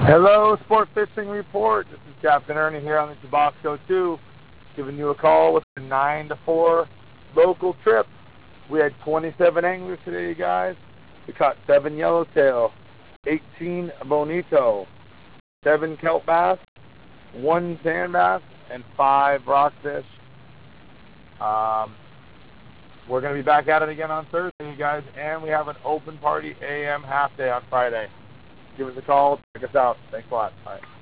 Hello, Sport Fishing Report. This is Captain Ernie here on the Tabasco 2, giving you a call with a 9 to 4 local trip. We had 27 anglers today, you guys. We caught 7 yellowtail, 18 bonito, 7 kelp bass, 1 sand bass, and 5 rockfish. We're going to be back at it again on Thursday, you guys, and we have an open party AM half day on Friday. Give us a call. Check us out. Thanks a lot. Bye.